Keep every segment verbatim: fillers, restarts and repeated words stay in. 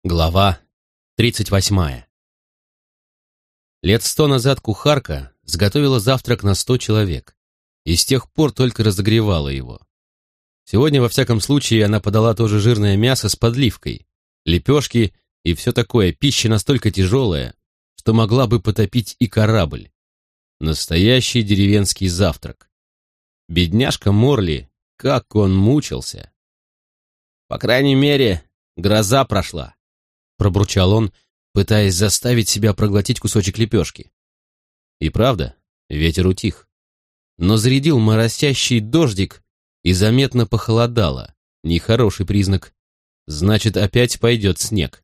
Глава тридцать восьмая. Лет сто назад кухарка сготовила завтрак на сто человек, и с тех пор только разогревала его. Сегодня, во всяком случае, она подала тоже жирное мясо с подливкой, лепешки и все такое, пища настолько тяжелая, что могла бы потопить и корабль. Настоящий деревенский завтрак. Бедняжка Морли, как он мучился. По крайней мере, гроза прошла. Пробурчал он, пытаясь заставить себя проглотить кусочек лепешки. И правда, ветер утих. Но зарядил моросящий дождик, и заметно похолодало. Нехороший признак. Значит, опять пойдет снег.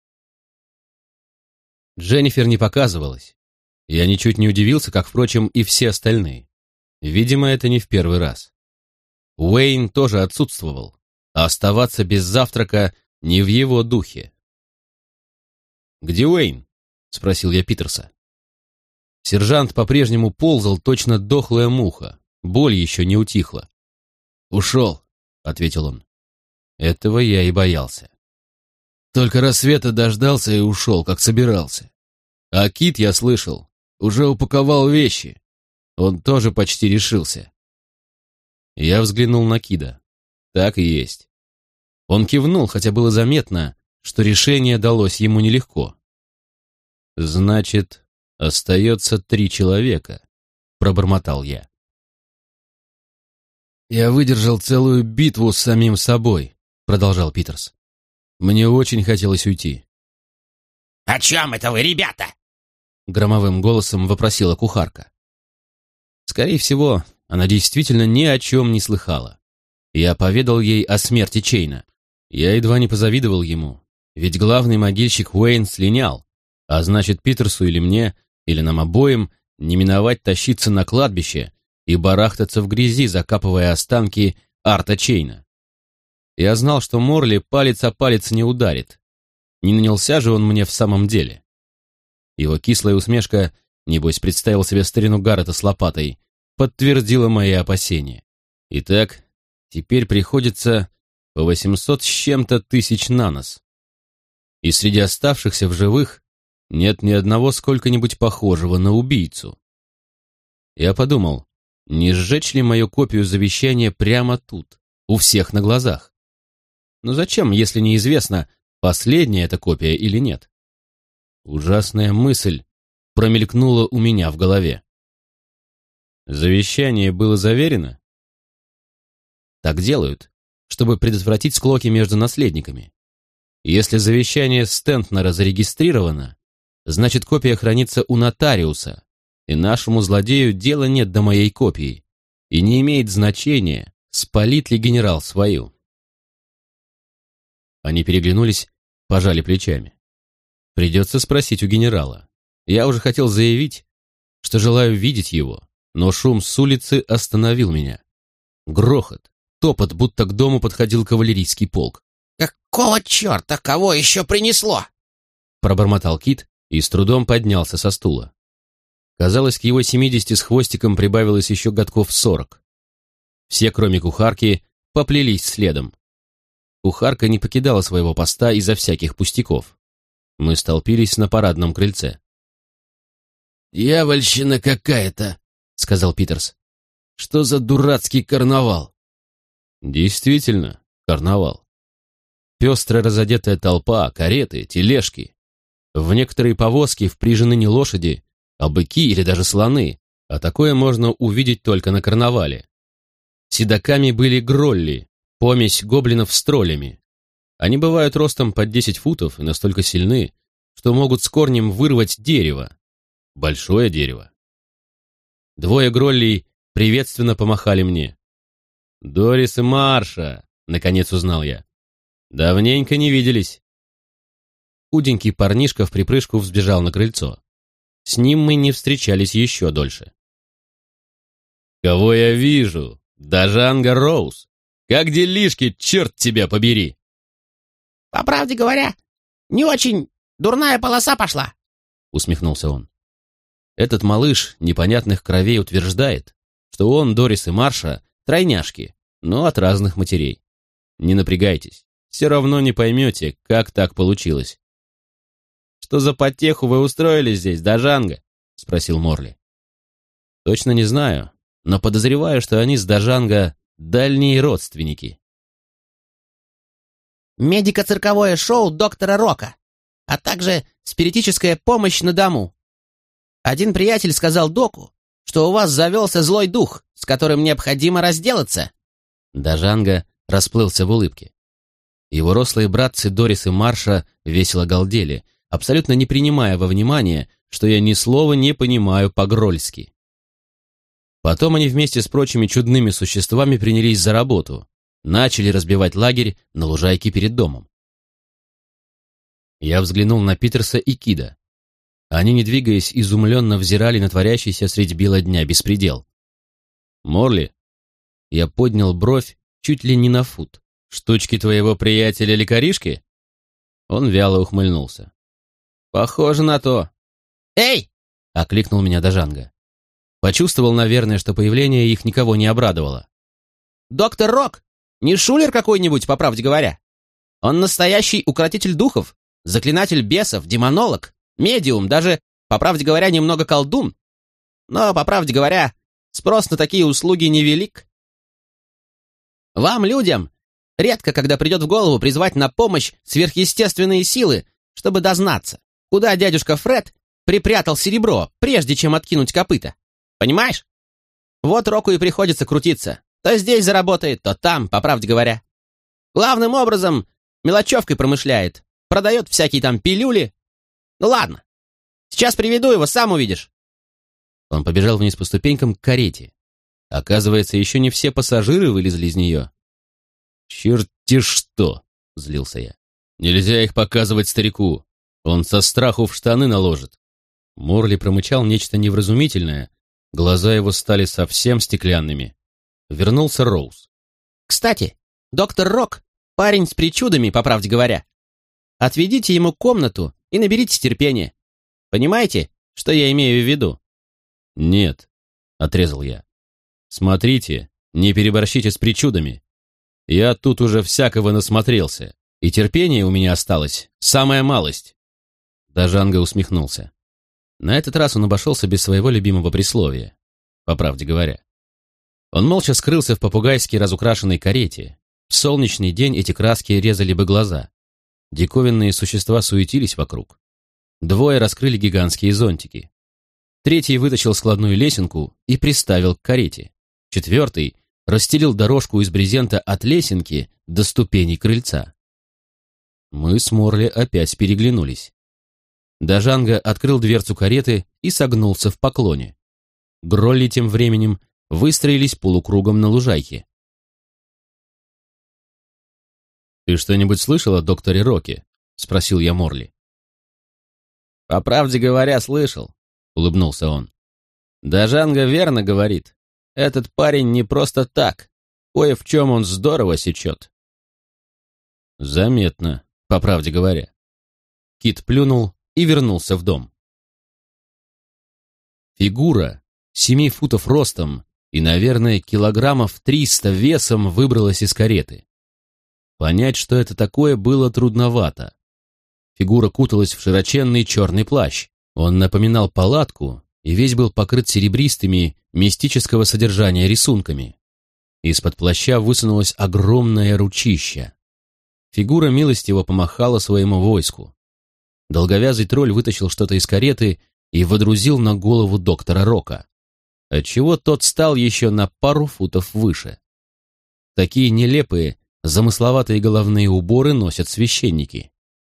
Дженнифер не показывалась. Я ничуть не удивился, как, впрочем, и все остальные. Видимо, это не в первый раз. Уэйн тоже отсутствовал, а оставаться без завтрака не в его духе. «Где Уэйн?» — спросил я Питерса. Сержант по-прежнему ползал, точно дохлая муха. Боль еще не утихла. «Ушел», — ответил он. Этого я и боялся. Только рассвета дождался и ушел, как собирался. А Кит, я слышал, уже упаковал вещи. Он тоже почти решился. Я взглянул на Кида. Так и есть. Он кивнул, хотя было заметно, что решение далось ему нелегко. «Значит, остается три человека», — пробормотал я. «Я выдержал целую битву с самим собой», — продолжал Питерс. «Мне очень хотелось уйти». «О чем это вы, ребята?» — громовым голосом вопросила кухарка. Скорее всего, она действительно ни о чем не слыхала. Я поведал ей о смерти Чейна. Я едва не позавидовал ему. Ведь главный могильщик Уэйн слинял, а значит, Питерсу или мне, или нам обоим не миновать тащиться на кладбище и барахтаться в грязи, закапывая останки Арта Чейна. Я знал, что Морли палец о палец не ударит. Не нанялся же он мне в самом деле. Его кислая усмешка, небось, представил себе старину Гаррета с лопатой, подтвердила мои опасения. Итак, теперь приходится по восемьсот с чем-то тысяч на нос. И среди оставшихся в живых нет ни одного сколько-нибудь похожего на убийцу. Я подумал, не сжечь ли мою копию завещания прямо тут, у всех на глазах? Но зачем, если неизвестно, последняя эта копия или нет? Ужасная мысль промелькнула у меня в голове. Завещание было заверено? Так делают, чтобы предотвратить склоки между наследниками. Если завещание Стентнера зарегистрировано, значит, копия хранится у нотариуса, и нашему злодею дела нет до моей копии, и не имеет значения, спалит ли генерал свою. Они переглянулись, пожали плечами. Придется спросить у генерала. Я уже хотел заявить, что желаю видеть его, но шум с улицы остановил меня. Грохот, топот, будто к дому подходил кавалерийский полк. «Какого черта, кого еще принесло?» Пробормотал Кит и с трудом поднялся со стула. Казалось, к его семидесяти с хвостиком прибавилось еще годков сорок. Все, кроме кухарки, поплелись следом. Кухарка не покидала своего поста из-за всяких пустяков. Мы столпились на парадном крыльце. «Дьявольщина какая-то», — сказал Питерс. «Что за дурацкий карнавал?» «Действительно, карнавал. Пестро разодетая толпа, кареты, тележки. В некоторые повозки впряжены не лошади, а быки или даже слоны, а такое можно увидеть только на карнавале. Седоками были гролли, помесь гоблинов с троллями. Они бывают ростом под десять футов и настолько сильны, что могут с корнем вырвать дерево. Большое дерево. Двое гроллей приветственно помахали мне. «Дорис и Марша!» — наконец узнал я. «Давненько не виделись». Худенький парнишка в припрыжку взбежал на крыльцо. С ним мы не встречались еще дольше. «Кого я вижу? Дажанга Роуз! Как делишки, черт тебя побери!» «По правде говоря, не очень дурная полоса пошла», — усмехнулся он. Этот малыш непонятных кровей утверждает, что он, Дорис и Марша, тройняшки, но от разных матерей. Не напрягайтесь, все равно не поймете, как так получилось. «Что за потеху вы устроили здесь, Дажанга?» — спросил Морли. «Точно не знаю, но подозреваю, что они с Дажанга дальние родственники». «Медико-цирковое шоу доктора Рока, а также спиритическая помощь на дому. Один приятель сказал доку, что у вас завелся злой дух, с которым необходимо разделаться». Дажанга расплылся в улыбке. Его рослые братцы Дорис и Марша весело галдели, абсолютно не принимая во внимание, что я ни слова не понимаю по-грольски. Потом они вместе с прочими чудными существами принялись за работу, начали разбивать лагерь на лужайке перед домом. Я взглянул на Питерса и Кида. Они, не двигаясь, изумленно взирали на творящийся средь бела дня беспредел. «Морли?» Я поднял бровь чуть ли не на фут. «Штучки твоего приятеля-лекаришки?» Он вяло ухмыльнулся. «Похоже на то». «Эй!» — окликнул меня Дажанга. Почувствовал, наверное, что появление их никого не обрадовало. «Доктор Рок! Не шулер какой-нибудь, по правде говоря. Он настоящий укротитель духов, заклинатель бесов, демонолог, медиум, даже, по правде говоря, немного колдун. Но, по правде говоря, спрос на такие услуги невелик. Вам, людям, редко когда придет в голову призвать на помощь сверхъестественные силы, чтобы дознаться, куда дядюшка Фред припрятал серебро, прежде чем откинуть копыта. Понимаешь? Вот Року и приходится крутиться. То здесь заработает, то там, по правде говоря. Главным образом, мелочевкой промышляет, продает всякие там пилюли. Ну ладно, сейчас приведу его, сам увидишь». Он побежал вниз по ступенькам к карете. Оказывается, еще не все пассажиры вылезли из нее. «Черт-те что!» — злился я. «Нельзя их показывать старику. Он со страху в штаны наложит». Морли промычал нечто невразумительное. Глаза его стали совсем стеклянными. Вернулся Роуз. «Кстати, доктор Рок — парень с причудами, по правде говоря. Отведите ему комнату и наберитесь терпения. Понимаете, что я имею в виду?» «Нет», — отрезал я. «Смотрите, не переборщите с причудами. Я тут уже всякого насмотрелся, и терпение у меня осталось, самая малость». Дажанга усмехнулся. На этот раз он обошелся без своего любимого присловия, по правде говоря. Он молча скрылся в попугайски разукрашенной карете. В солнечный день эти краски резали бы глаза. Диковинные существа суетились вокруг. Двое раскрыли гигантские зонтики. Третий вытащил складную лесенку и приставил к карете. Четвертый расстелил дорожку из брезента от лесенки до ступеней крыльца. Мы с Морли опять переглянулись. Дажанга открыл дверцу кареты и согнулся в поклоне. Гролли тем временем выстроились полукругом на лужайке. «Ты что-нибудь слышал о докторе Роке?» — спросил я Морли. «По правде говоря, слышал», — улыбнулся он. «Дажанга верно говорит. Этот парень не просто так. Кое в чем он здорово сечет». «Заметно, по правде говоря». Кит плюнул и вернулся в дом. Фигура, семи футов ростом и, наверное, килограммов триста весом выбралась из кареты. Понять, что это такое, было трудновато. Фигура куталась в широченный черный плащ. Он напоминал палатку и весь был покрыт серебристыми, мистического содержания рисунками. Из-под плаща высунулось огромное ручище. Фигура милостиво помахала своему войску. Долговязый тролль вытащил что-то из кареты и водрузил на голову доктора Рока, отчего тот стал еще на пару футов выше. Такие нелепые, замысловатые головные уборы носят священники.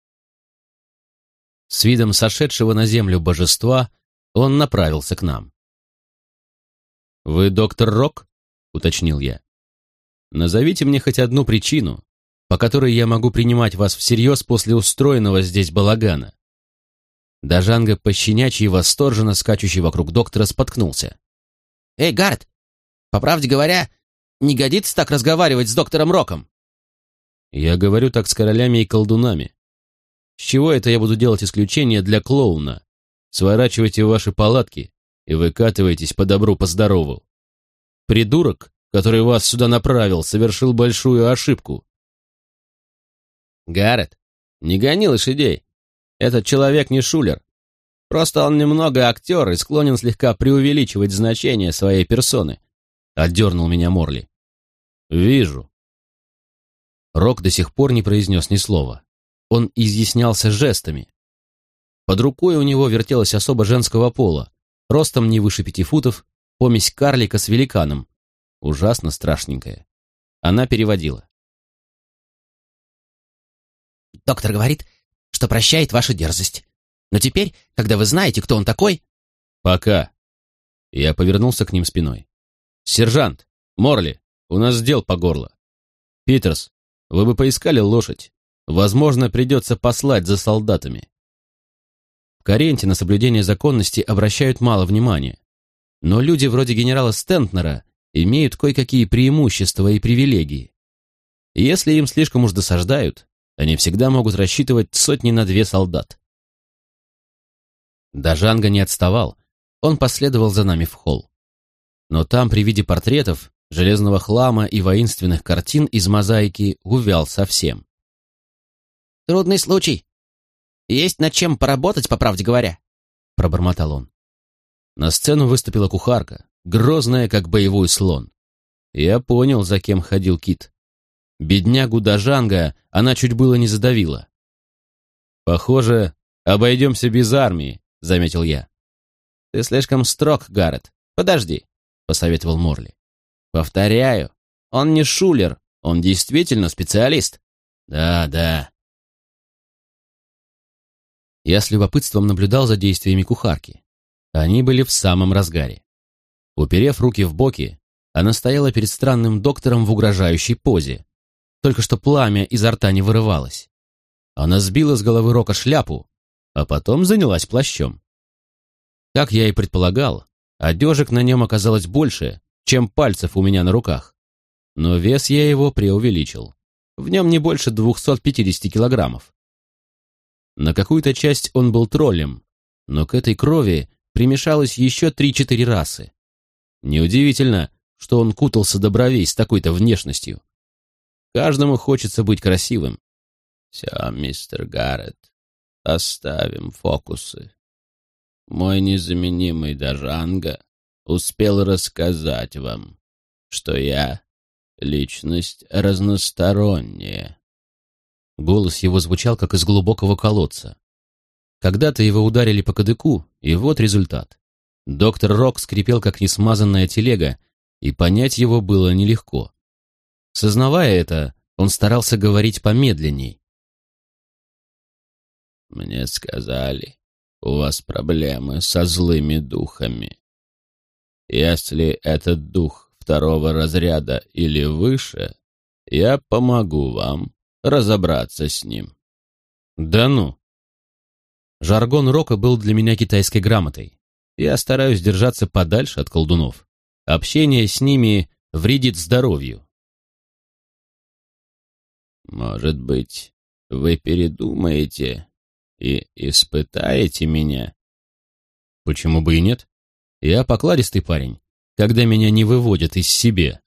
С видом сошедшего на землю божества он направился к нам. «Вы доктор Рок?» — уточнил я. «Назовите мне хоть одну причину, по которой я могу принимать вас всерьез после устроенного здесь балагана». Дажанга, пощенячьи восторженно скачущий вокруг доктора, споткнулся. «Эй, Гард, по правде говоря, не годится так разговаривать с доктором Роком». «Я говорю так с королями и колдунами. С чего это я буду делать исключение для клоуна? Сворачивайте ваши палатки и выкатывайтесь по добру, по здорову. Придурок, который вас сюда направил, совершил большую ошибку». Гаррет, не гони лошадей. Этот человек не шулер. Просто он немного актер и склонен слегка преувеличивать значение своей персоны. Отдернул меня Морли. Вижу. Рок до сих пор не произнес ни слова. Он изъяснялся жестами. Под рукой у него вертелась особа женского пола, ростом не выше пяти футов, помесь карлика с великаном. Ужасно страшненькая. Она переводила. «Доктор говорит, что прощает вашу дерзость. Но теперь, когда вы знаете, кто он такой...» «Пока». Я повернулся к ним спиной. «Сержант, Морли, у нас дел по горло. Питерс, вы бы поискали лошадь. Возможно, придется послать за солдатами». В Каренте на соблюдение законности обращают мало внимания. Но люди вроде генерала Стентнера имеют кое-какие преимущества и привилегии. И если им слишком уж досаждают, они всегда могут рассчитывать сотни на две солдат. Дажанга не отставал, он последовал за нами в холл. Но там при виде портретов, железного хлама и воинственных картин из мозаики увял совсем. «Трудный случай. Есть над чем поработать, по правде говоря», — пробормотал он. На сцену выступила кухарка, грозная, как боевой слон. Я понял, за кем ходил Кит. Беднягу Дажанга она чуть было не задавила. «Похоже, обойдемся без армии», — заметил я. «Ты слишком строг, Гаррет. Подожди», — посоветовал Морли. «Повторяю, он не шулер, он действительно специалист». «Да, да». Я с любопытством наблюдал за действиями кухарки. Они были в самом разгаре. Уперев руки в боки, она стояла перед странным доктором в угрожающей позе. Только что пламя изо рта не вырывалось. Она сбила с головы Рока шляпу, а потом занялась плащом. Как я и предполагал, одежек на нем оказалось больше, чем пальцев у меня на руках. Но вес я его преувеличил. В нем не больше двухсот пятидесяти килограммов. На какую-то часть он был троллем, но к этой крови примешалось еще три-четыре расы. Неудивительно, что он кутался до бровей с такой-то внешностью. Каждому хочется быть красивым. «Все, мистер Гаррет, оставим фокусы. Мой незаменимый Дажанга успел рассказать вам, что я личность разносторонняя». Голос его звучал, как из глубокого колодца. Когда-то его ударили по кадыку, и вот результат. Доктор Рок скрипел, как несмазанная телега, и понять его было нелегко. Сознавая это, он старался говорить помедленней. «Мне сказали, у вас проблемы со злыми духами. Если этот дух второго разряда или выше, я помогу вам разобраться с ним». «Да ну!» Жаргон Рока был для меня китайской грамотой. Я стараюсь держаться подальше от колдунов. Общение с ними вредит здоровью. «Может быть, вы передумаете и испытаете меня?» «Почему бы и нет? Я покладистый парень, когда меня не выводят из себя.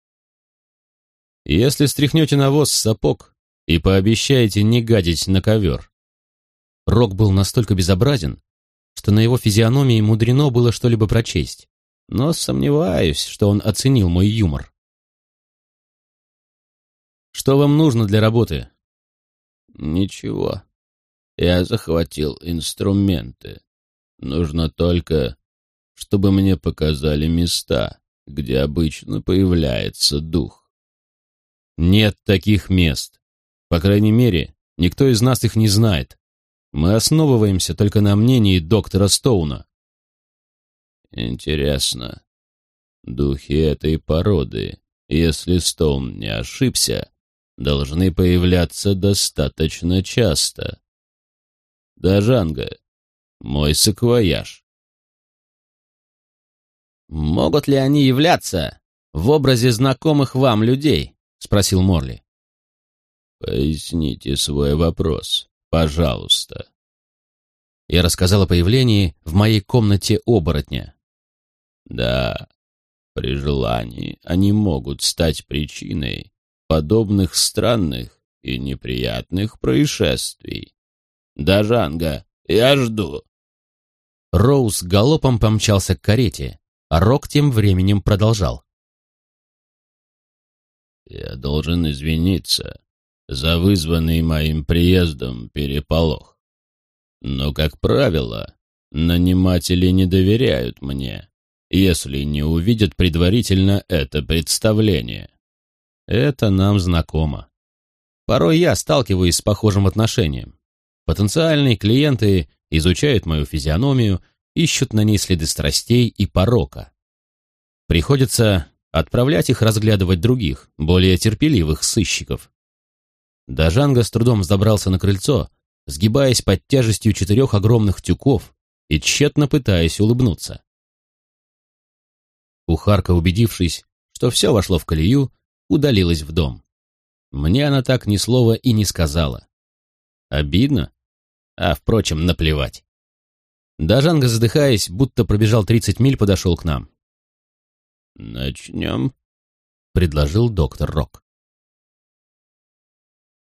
Если стряхнете навоз с сапог и пообещаете не гадить на ковер». Рок был настолько безобразен, что на его физиономии мудрено было что-либо прочесть, но сомневаюсь, что он оценил мой юмор. «Что вам нужно для работы?» «Ничего. Я захватил инструменты. Нужно только, чтобы мне показали места, где обычно появляется дух». «Нет таких мест. По крайней мере, никто из нас их не знает. Мы основываемся только на мнении доктора Стоуна». «Интересно. Духи этой породы, если Стоун не ошибся, должны появляться достаточно часто. Дажанга, мой саквояж». «Могут ли они являться в образе знакомых вам людей?» — спросил Морли. «Поясните свой вопрос, пожалуйста». Я рассказал о появлении в моей комнате оборотня. «Да, при желании они могут стать причиной подобных странных и неприятных происшествий. Дажанга, я жду». Роуз галопом помчался к карете, а Рок тем временем продолжал. «Я должен извиниться за вызванный моим приездом переполох. Но, как правило, наниматели не доверяют мне, если не увидят предварительно это представление». Это нам знакомо. Порой я сталкиваюсь с похожим отношением. Потенциальные клиенты изучают мою физиономию, ищут на ней следы страстей и порока. Приходится отправлять их разглядывать других, более терпеливых сыщиков. Дажанга с трудом взобрался на крыльцо, сгибаясь под тяжестью четырех огромных тюков и тщетно пытаясь улыбнуться. Кухарка, убедившись, что все вошло в колею, удалилась в дом. Мне она так ни слова и не сказала. Обидно? А, впрочем, наплевать. Дажанга, задыхаясь, будто пробежал тридцать миль, подошел к нам. «Начнем», — предложил доктор Рок.